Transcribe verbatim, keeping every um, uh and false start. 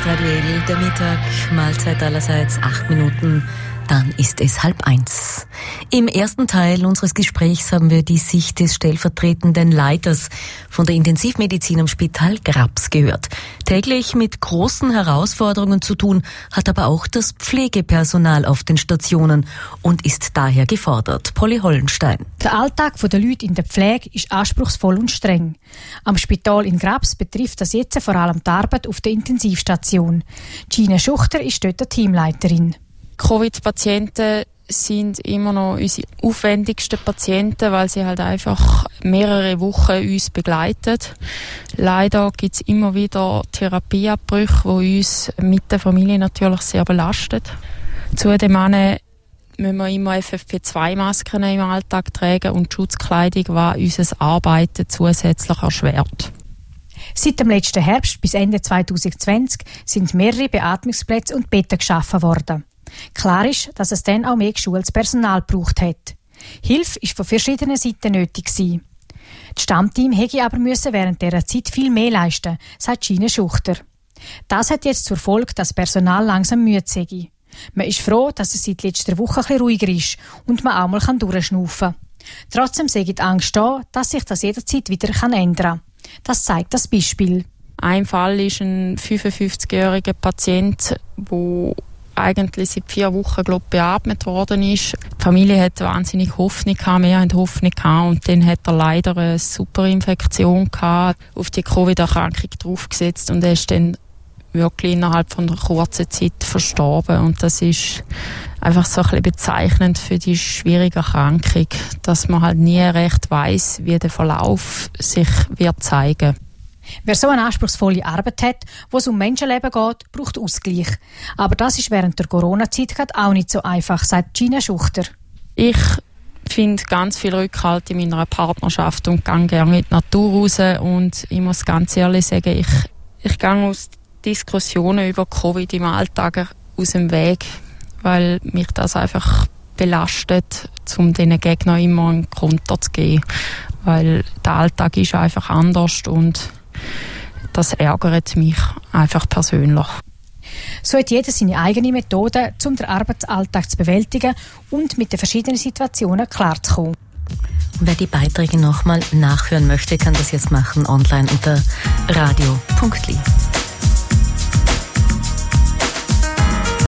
ist Radio L, der Mittag, Mahlzeit allerseits, acht Minuten, dann ist es halb eins. Im ersten Teil unseres Gesprächs haben wir die Sicht des stellvertretenden Leiters von der Intensivmedizin am Spital Grabs gehört. Täglich mit großen Herausforderungen zu tun, hat aber auch das Pflegepersonal auf den Stationen und ist daher gefordert. Polly Hollenstein. Der Alltag der Leute in der Pflege ist anspruchsvoll und streng. Am Spital in Grabs betrifft das jetzt vor allem die Arbeit auf der Intensivstation. Gina Schuchter ist dort die Teamleiterin. Covid-Patienten sind immer noch unsere aufwendigsten Patienten, weil sie halt einfach mehrere Wochen uns begleiten. Leider gibt es immer wieder Therapieabbrüche, die uns mit der Familie natürlich sehr belastet. Zudem müssen wir immer F F P zwei Masken im Alltag tragen und Schutzkleidung, was unser Arbeiten zusätzlich erschwert. Seit dem letzten Herbst bis Ende zwanzig zwanzig sind mehrere Beatmungsplätze und Betten geschaffen worden. Klar ist, dass es dann auch mehr geschultes Personal gebraucht hat. Hilfe war von verschiedenen Seiten nötig gewesen. Das Stammteam hätte aber müssen während dieser Zeit viel mehr leisten, sagt Gina Schuchter. Das hat jetzt zur Folge, dass das Personal langsam müde sei. Man ist froh, dass es seit letzter Woche ein bisschen ruhiger ist und man auch mal durchschnaufen kann. Trotzdem sei die Angst da, dass sich das jederzeit wieder ändern kann. Das zeigt das Beispiel. Ein Fall ist ein fünfundfünfzigjähriger Patient, der eigentlich seit vier Wochen glaub, beatmet worden ist. Die Familie hatte wahnsinnig Hoffnung gehabt, wir hatten Hoffnung gehabt und dann hat er leider eine Superinfektion gehabt, auf die Covid-Erkrankung draufgesetzt und er ist dann wirklich innerhalb von einer kurzen Zeit verstorben und das ist einfach so ein bisschen bezeichnend für die schwierige Erkrankung, dass man halt nie recht weiss, wie der Verlauf sich wird zeigen. Wer so eine anspruchsvolle Arbeit hat, wo es um Menschenleben geht, braucht Ausgleich. Aber das ist während der Corona-Zeit auch nicht so einfach, sagt Gina Schuchter. Ich finde ganz viel Rückhalt in meiner Partnerschaft und gehe gerne in die Natur raus. Und ich muss ganz ehrlich sagen, ich, ich gehe aus Diskussionen über Covid im Alltag aus dem Weg, weil mich das einfach belastet, um diesen Gegnern immer einen Konter zu geben. Weil der Alltag ist einfach anders und das ärgert mich einfach persönlich. So hat jeder seine eigene Methode, um den Arbeitsalltag zu bewältigen und mit den verschiedenen Situationen klarzukommen. Wer die Beiträge nochmal nachhören möchte, kann das jetzt machen online unter radio punkt li.